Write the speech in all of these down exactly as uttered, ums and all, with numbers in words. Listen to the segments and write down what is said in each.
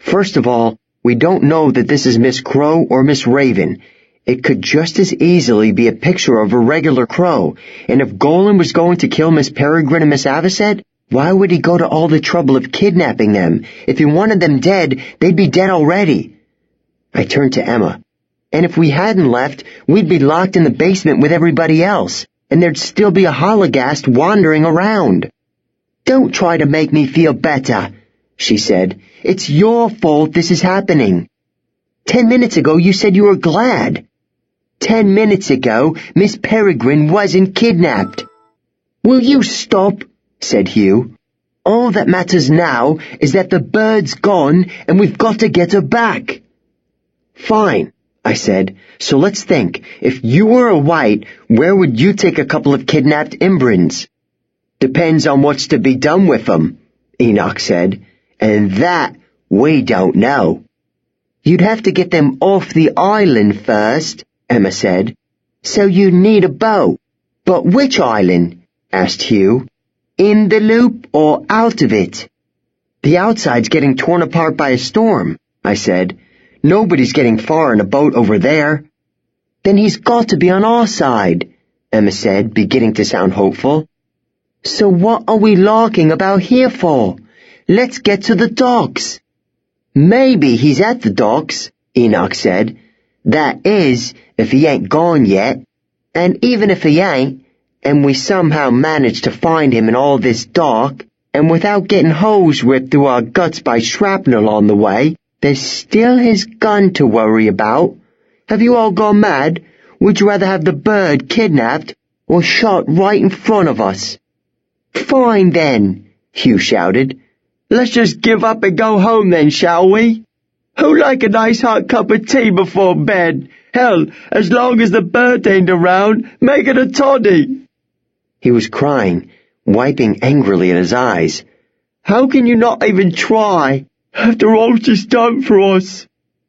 First of all, we don't know that this is Miss Crow or Miss Raven. It could just as easily be a picture of a regular crow, and if Golan was going to kill Miss Peregrine and Miss Avocet, why would he go to all the trouble of kidnapping them? If he wanted them dead, they'd be dead already. I turned to Emma. And if we hadn't left, we'd be locked in the basement with everybody else, and there'd still be a Hologast wandering around. Don't try to make me feel better, she said. It's your fault this is happening. Ten minutes ago you said you were glad. Ten minutes ago, Miss Peregrine wasn't kidnapped. Will you stop? Said Hugh. All that matters now is that the bird's gone and we've got to get her back. Fine, I said. So let's think. If you were a white, where would you take a couple of kidnapped Imbrins? Depends on what's to be done with them, Enoch said. And that we don't know. You'd have to get them off the island first, Emma said. So you'd need a boat. But which island? Asked Hugh. In the loop or out of it? The outside's getting torn apart by a storm, I said. Nobody's getting far in a boat over there. Then he's got to be on our side, Emma said, beginning to sound hopeful. So what are we larking about here for? Let's get to the docks. Maybe he's at the docks, Enoch said. That is, if he ain't gone yet. And even if he ain't, and we somehow manage to find him in all this dark, and without getting holes ripped through our guts by shrapnel on the way, there's still his gun to worry about. Have you all gone mad? Would you rather have the bird kidnapped or shot right in front of us? Fine then, Hugh shouted. Let's just give up and go home then, shall we? Who'd like a nice hot cup of tea before bed? Hell, as long as the bird ain't around, make it a toddy. He was crying, wiping angrily at his eyes. How can you not even try, after all she's done for us?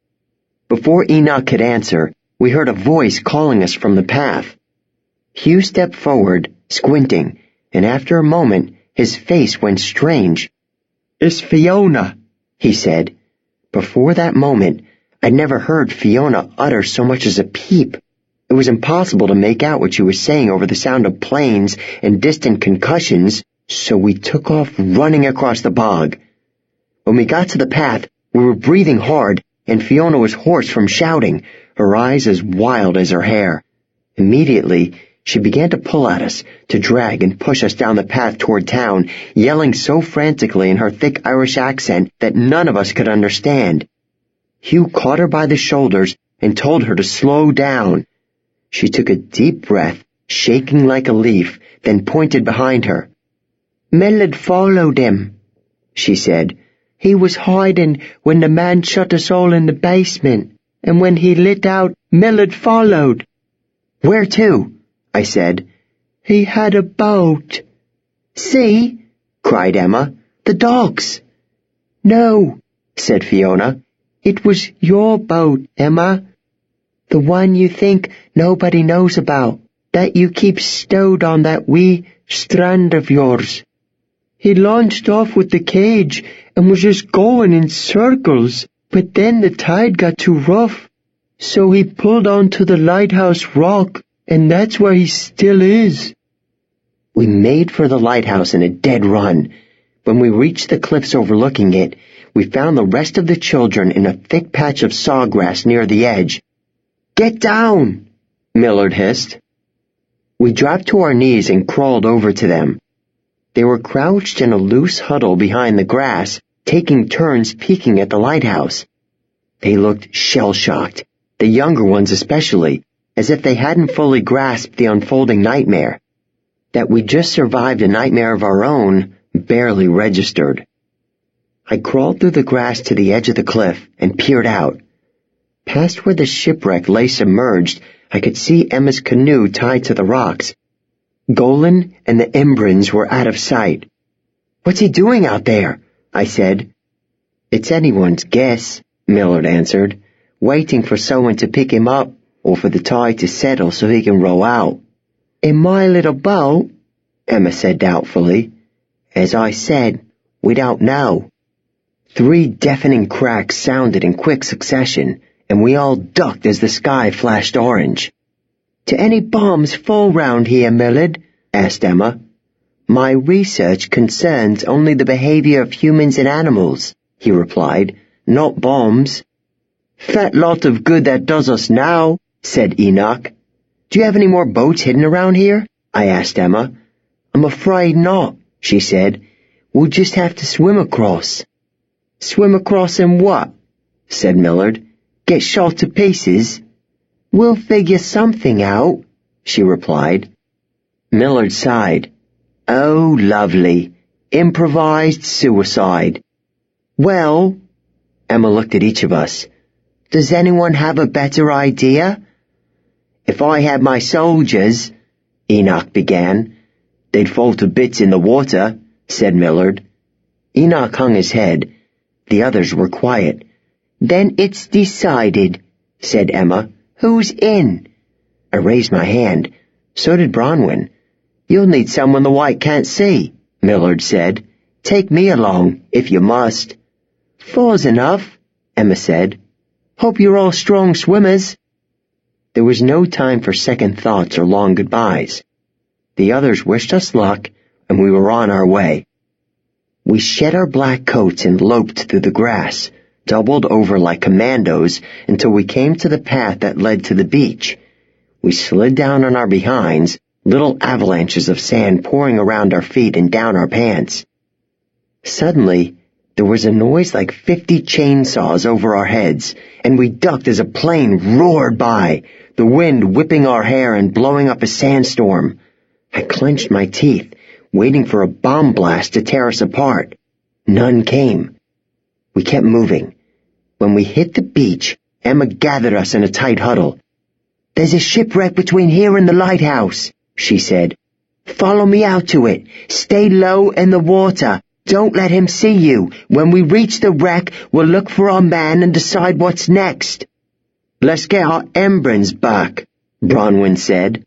Before Enoch could answer, we heard a voice calling us from the path. Hugh stepped forward, squinting, and after a moment, his face went strange. It's Fiona, he said. Before that moment, I'd never heard Fiona utter so much as a peep. It was impossible to make out what she was saying over the sound of planes and distant concussions, so we took off running across the bog. When we got to the path, we were breathing hard, and Fiona was hoarse from shouting, her eyes as wild as her hair. Immediately, she began to pull at us, to drag and push us down the path toward town, yelling so frantically in her thick Irish accent that none of us could understand. Hugh caught her by the shoulders and told her to slow down. She took a deep breath, shaking like a leaf, then pointed behind her. Millard followed him, she said. He was hiding when the man shut us all in the basement, and when he lit out, Millard followed. Where to? I said. He had a boat. See? Cried Emma. The docks. No, said Fiona. It was your boat, Emma. The one you think nobody knows about, that you keep stowed on that wee strand of yours. He launched off with the cage and was just going in circles, but then the tide got too rough, so he pulled onto the lighthouse rock, and that's where he still is. We made for the lighthouse in a dead run. When we reached the cliffs overlooking it, we found the rest of the children in a thick patch of sawgrass near the edge. Get down, Millard hissed. We dropped to our knees and crawled over to them. They were crouched in a loose huddle behind the grass, taking turns peeking at the lighthouse. They looked shell-shocked, the younger ones especially, as if they hadn't fully grasped the unfolding nightmare. That we just survived a nightmare of our own barely registered. I crawled through the grass to the edge of the cliff and peered out. Past where the shipwreck lay submerged, I could see Emma's canoe tied to the rocks. Golan and the Imbrins were out of sight. What's he doing out there? I said. It's anyone's guess, Millard answered, waiting for someone to pick him up or for the tide to settle so he can row out. In my little boat, Emma said doubtfully. As I said, we don't know. Three deafening cracks sounded in quick succession, and we all ducked as the sky flashed orange. "Do any bombs fall round here, Millard?" asked Emma. "My research concerns only the behavior of humans and animals," he replied, "not bombs." "Fat lot of good that does us now," said Enoch. "Do you have any more boats hidden around here?" I asked Emma. "I'm afraid not," she said. "We'll just have to swim across." "Swim across and what?" said Millard. "Get shot to pieces?" "We'll figure something out," she replied. Millard sighed. "Oh, lovely. Improvised suicide." "Well," Emma looked at each of us, "does anyone have a better idea?" "If I had my soldiers," Enoch began. "They'd fall to bits in the water," said Millard. Enoch hung his head. The others were quiet. "Then it's decided," said Emma. "Who's in?" I raised my hand. So did Bronwyn. "You'll need someone the white can't see," Millard said. "Take me along, if you must." "Four's enough," Emma said. "Hope you're all strong swimmers." There was no time for second thoughts or long goodbyes. The others wished us luck, and we were on our way. We shed our black coats and loped through the grass, doubled over like commandos until we came to the path that led to the beach. We slid down on our behinds, little avalanches of sand pouring around our feet and down our pants. Suddenly, there was a noise like fifty chainsaws over our heads, and we ducked as a plane roared by, the wind whipping our hair and blowing up a sandstorm. I clenched my teeth, waiting for a bomb blast to tear us apart. None came. We kept moving. When we hit the beach, Emma gathered us in a tight huddle. "There's a shipwreck between here and the lighthouse," she said. "Follow me out to it. Stay low in the water. Don't let him see you. When we reach the wreck, we'll look for our man and decide what's next." "Let's get our embryons back," Bronwyn said.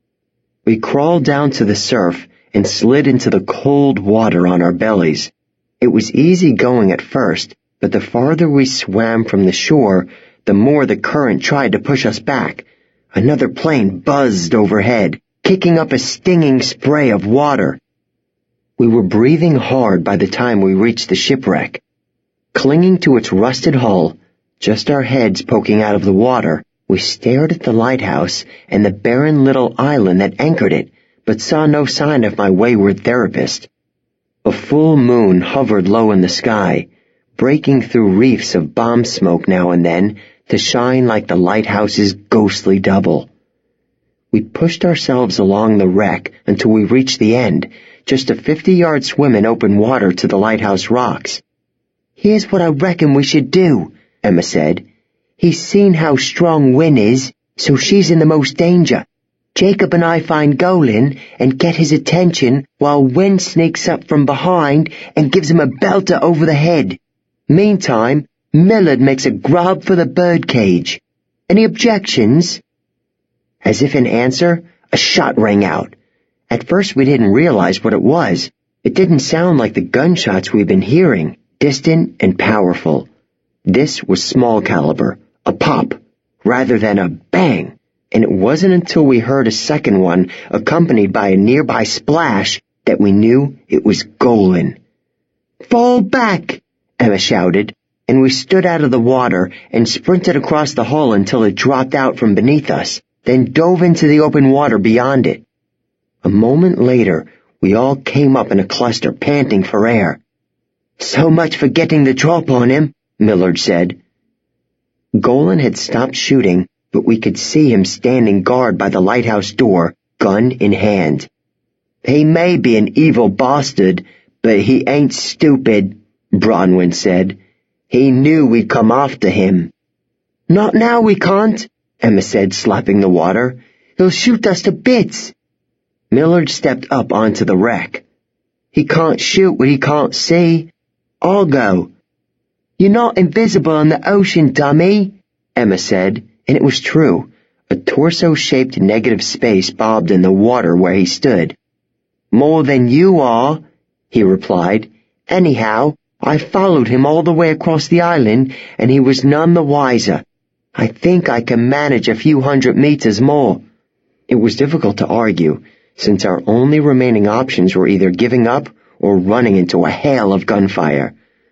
We crawled down to the surf and slid into the cold water on our bellies. It was easy going at first, but the farther we swam from the shore, the more the current tried to push us back. Another plane buzzed overhead, kicking up a stinging spray of water. We were breathing hard by the time we reached the shipwreck. Clinging to its rusted hull, just our heads poking out of the water, we stared at the lighthouse and the barren little island that anchored it, but saw no sign of my wayward therapist. A full moon hovered low in the sky, breaking through reefs of bomb smoke now and then to shine like the lighthouse's ghostly double. We pushed ourselves along the wreck until we reached the end, just a fifty-yard swim in open water to the lighthouse rocks. "Here's what I reckon we should do," Emma said. "He's seen how strong Wynne is, so she's in the most danger. Jacob and I find Golan and get his attention while Wynne sneaks up from behind and gives him a belter over the head. Meantime, Millard makes a grab for the birdcage. Any objections?" As if in answer, a shot rang out. At first we didn't realize what it was. It didn't sound like the gunshots we'd been hearing, distant and powerful. This was small caliber, a pop, rather than a bang. And it wasn't until we heard a second one, accompanied by a nearby splash, that we knew it was Golan. "Fall back!" Emma shouted, and we stood out of the water and sprinted across the hull until it dropped out from beneath us, then dove into the open water beyond it. A moment later, we all came up in a cluster, panting for air. "So much for getting the drop on him," Millard said. Golan had stopped shooting, but we could see him standing guard by the lighthouse door, gun in hand. "He may be an evil bastard, but he ain't stupid," Bronwyn said. "He knew we'd come after him." "Not now we can't," Emma said, slapping the water. "He'll shoot us to bits." Millard stepped up onto the wreck. "He can't shoot what he can't see. I'll go." "You're not invisible in the ocean, dummy," Emma said, and it was true. A torso-shaped negative space bobbed in the water where he stood. "More than you are," he replied. "Anyhow, I followed him all the way across the island, and he was none the wiser. I think I can manage a few hundred meters more." It was difficult to argue, since our only remaining options were either giving up or running into a hail of gunfire.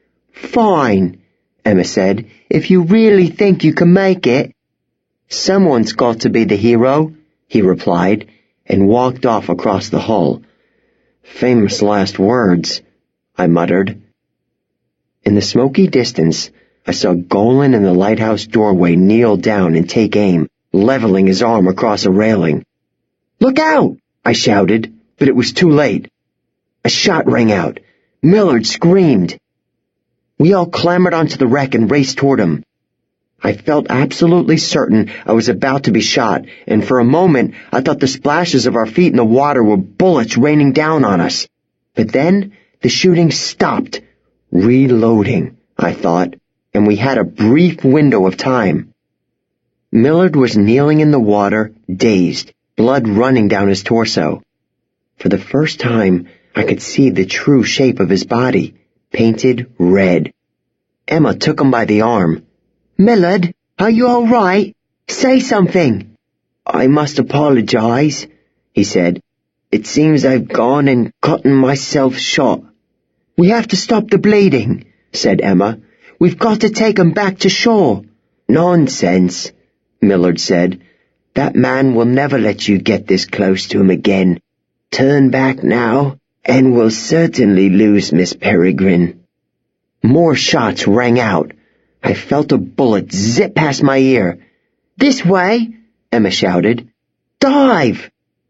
"Fine," Emma said, "if you really think you can make it." "Someone's got to be the hero," he replied, and walked off across the hull. "Famous last words," I muttered. In the smoky distance, I saw Golan in the lighthouse doorway kneel down and take aim, leveling his arm across a railing. "Look out!" I shouted, but it was too late. A shot rang out. Millard screamed. We all clambered onto the wreck and raced toward him. I felt absolutely certain I was about to be shot, and for a moment I thought the splashes of our feet in the water were bullets raining down on us. But then the shooting stopped. Reloading, I thought, and we had a brief window of time. Millard was kneeling in the water, dazed, blood running down his torso. For the first time, I could see the true shape of his body, painted red. Emma took him by the arm. "Millard, are you all right? Say something." "I must apologize," he said. "It seems I've gone and gotten myself shot." "We have to stop the bleeding," said Emma. "We've got to take him back to shore." "Nonsense," Millard said. "That man will never let you get this close to him again. Turn back now, and we'll certainly lose Miss Peregrine." More shots rang out. I felt a bullet zip past my ear. "This way!" Emma shouted. "Dive!"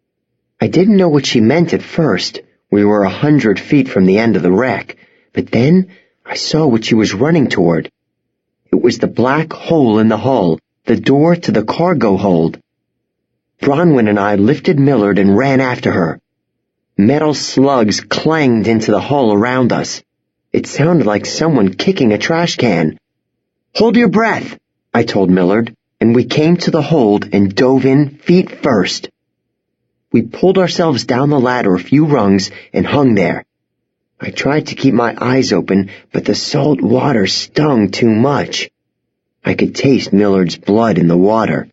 I didn't know what she meant at first. We were a hundred feet from the end of the wreck, but then I saw what she was running toward. It was the black hole in the hull, the door to the cargo hold. Bronwyn and I lifted Millard and ran after her. Metal slugs clanged into the hull around us. It sounded like someone kicking a trash can. "Hold your breath," I told Millard, and we came to the hold and dove in feet first. We pulled ourselves down the ladder a few rungs and hung there. I tried to keep my eyes open, but the salt water stung too much. I could taste Millard's blood in the water.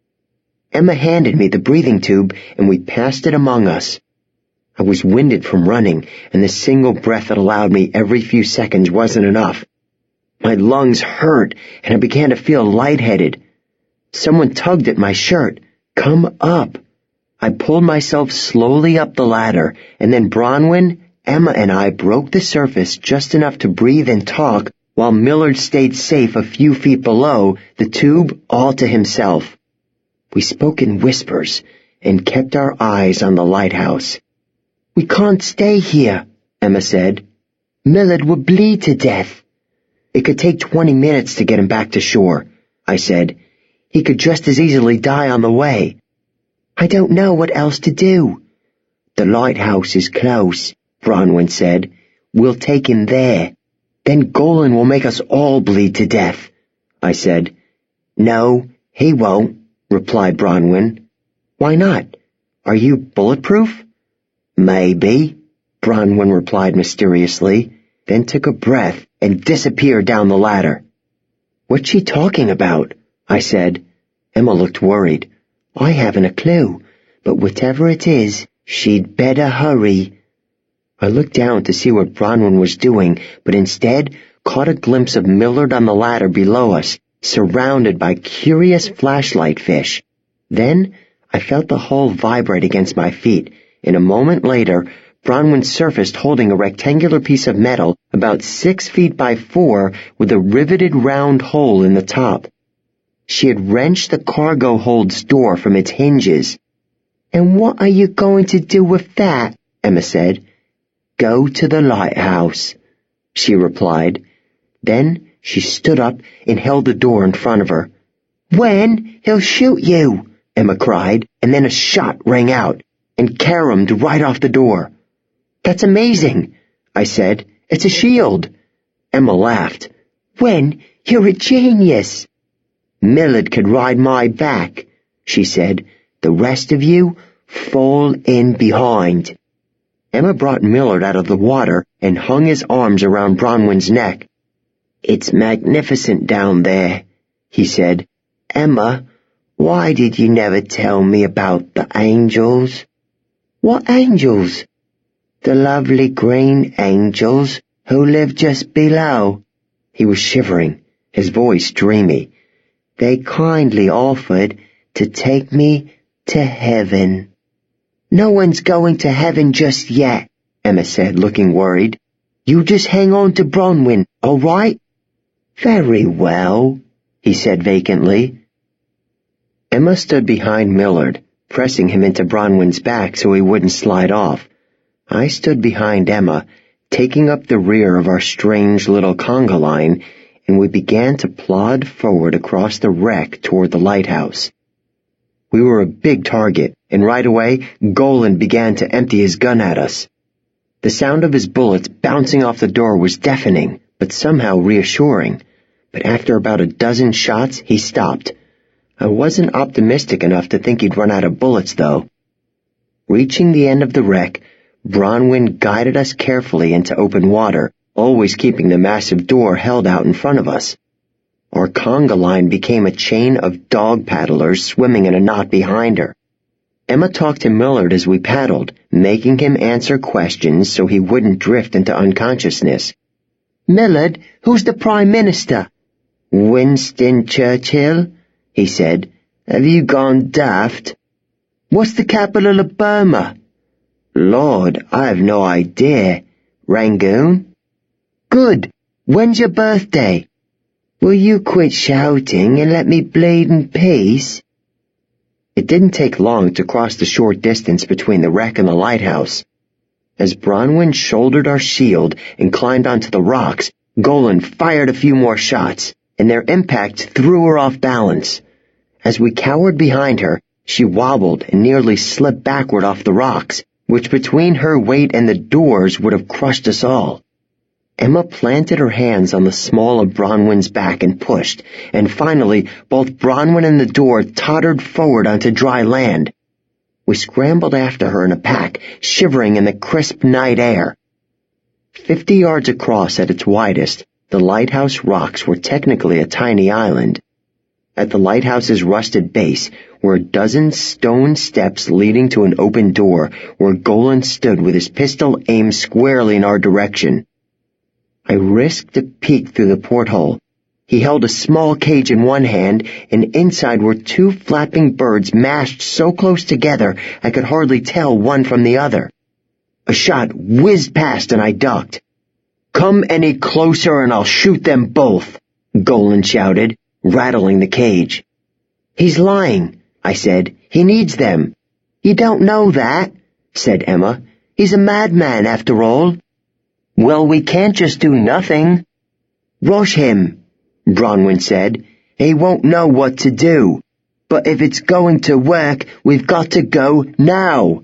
Emma handed me the breathing tube, and we passed it among us. I was winded from running, and the single breath it allowed me every few seconds wasn't enough. My lungs hurt, and I began to feel lightheaded. Someone tugged at my shirt. "Come up." I pulled myself slowly up the ladder, and then Bronwyn, Emma, and I broke the surface just enough to breathe and talk, while Millard stayed safe a few feet below, the tube all to himself. We spoke in whispers and kept our eyes on the lighthouse. "We can't stay here," Emma said. "Millard would bleed to death." "It could take twenty minutes to get him back to shore," I said. "He could just as easily die on the way." "I don't know what else to do." "The lighthouse is close," Bronwyn said. "We'll take him there. Then Golan will make us all bleed to death," I said. "No, he won't," replied Bronwyn. "Why not? Are you bulletproof?" "Maybe," Bronwyn replied mysteriously, then took a breath and disappeared down the ladder. "What's she talking about?" I said. Emma looked worried. "I haven't a clue, but whatever it is, she'd better hurry." I looked down to see what Bronwyn was doing, but instead caught a glimpse of Millard on the ladder below us, surrounded by curious flashlight fish. Then I felt the hull vibrate against my feet, and a moment later Bronwyn surfaced holding a rectangular piece of metal about six feet by four with a riveted round hole in the top. She had wrenched the cargo hold's door from its hinges. "And what are you going to do with that?" Emma said. "Go to the lighthouse," she replied. Then she stood up and held the door in front of her. "When? He'll shoot you," Emma cried, and then a shot rang out and caromed right off the door. "That's amazing," I said. "It's a shield." Emma laughed. "When? You're a genius." "Millard could ride my back," she said. "The rest of you, fall in behind." Emma brought Millard out of the water and hung his arms around Bronwyn's neck. "It's magnificent down there," he said. "Emma, why did you never tell me about the angels?" "What angels?" "The lovely green angels who live just below." He was shivering, his voice dreamy. "They kindly offered to take me to heaven." "No one's going to heaven just yet," Emma said, looking worried. "You just hang on to Bronwyn, all right?" "Very well," he said vacantly. Emma stood behind Millard, pressing him into Bronwyn's back so he wouldn't slide off. I stood behind Emma, taking up the rear of our strange little conga line, and we began to plod forward across the wreck toward the lighthouse. We were a big target, and right away, Golan began to empty his gun at us. The sound of his bullets bouncing off the door was deafening, but somehow reassuring. But after about a dozen shots, he stopped. I wasn't optimistic enough to think he'd run out of bullets, though. Reaching the end of the wreck, Bronwyn guided us carefully into open water, always keeping the massive door held out in front of us. Our conga line became a chain of dog paddlers swimming in a knot behind her. Emma talked to Millard as we paddled, making him answer questions so he wouldn't drift into unconsciousness. "Millard, who's the Prime Minister?" "Winston Churchill," he said. "Have you gone daft?" "What's the capital of Burma?" "Lord, I have no idea. Rangoon?" "Good. When's your birthday?" "Will you quit shouting and let me bleed in peace?" It didn't take long to cross the short distance between the wreck and the lighthouse. As Bronwyn shouldered our shield and climbed onto the rocks, Golan fired a few more shots, and their impact threw her off balance. As we cowered behind her, she wobbled and nearly slipped backward off the rocks, which between her weight and the doors would have crushed us all. Emma planted her hands on the small of Bronwyn's back and pushed, and finally both Bronwyn and the door tottered forward onto dry land. We scrambled after her in a pack, shivering in the crisp night air. Fifty yards across at its widest, the lighthouse rocks were technically a tiny island. At the lighthouse's rusted base were a dozen stone steps leading to an open door where Golan stood with his pistol aimed squarely in our direction. I risked a peek through the porthole. He held a small cage in one hand, and inside were two flapping birds mashed so close together I could hardly tell one from the other. A shot whizzed past and I ducked. "Come any closer and I'll shoot them both," Golan shouted, rattling the cage. "He's lying," I said. "He needs them." "You don't know that," said Emma. "He's a madman after all." "Well, we can't just do nothing." "Rush him," Bronwyn said. "He won't know what to do. But if it's going to work, we've got to go now."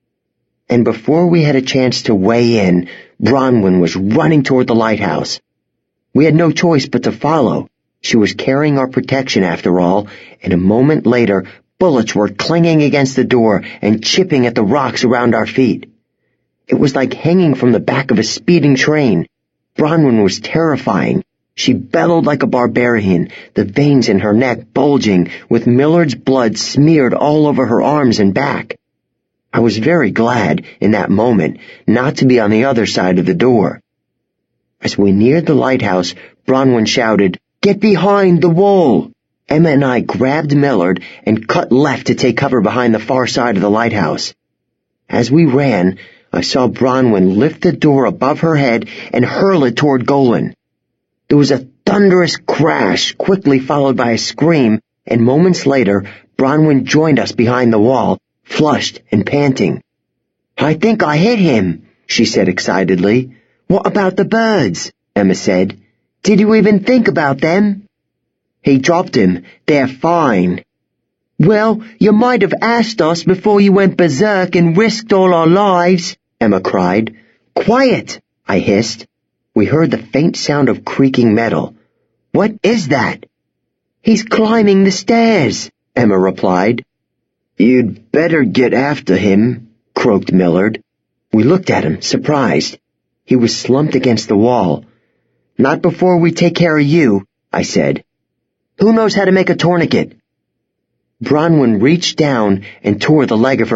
And before we had a chance to weigh in, Bronwyn was running toward the lighthouse. We had no choice but to follow. She was carrying our protection after all, and a moment later, bullets were clanging against the door and chipping at the rocks around our feet. It was like hanging from the back of a speeding train. Bronwyn was terrifying. She bellowed like a barbarian, the veins in her neck bulging, with Millard's blood smeared all over her arms and back. I was very glad, in that moment, not to be on the other side of the door. As we neared the lighthouse, Bronwyn shouted, "Get behind the wall!" Emma and I grabbed Millard and cut left to take cover behind the far side of the lighthouse. As we ran, I saw Bronwyn lift the door above her head and hurl it toward Golan. There was a thunderous crash, quickly followed by a scream, and moments later, Bronwyn joined us behind the wall, flushed and panting. "I think I hit him," she said excitedly. "What about the birds?" Emma said. "Did you even think about them?" "He dropped him. They're fine." "Well, you might have asked us before you went berserk and risked all our lives," Emma cried. "Quiet," I hissed. We heard the faint sound of creaking metal. "What is that?" "He's climbing the stairs," Emma replied. "You'd better get after him," croaked Millard. We looked at him, surprised. He was slumped against the wall. "Not before we take care of you," I said. "Who knows how to make a tourniquet?" Bronwyn reached down and tore the leg of her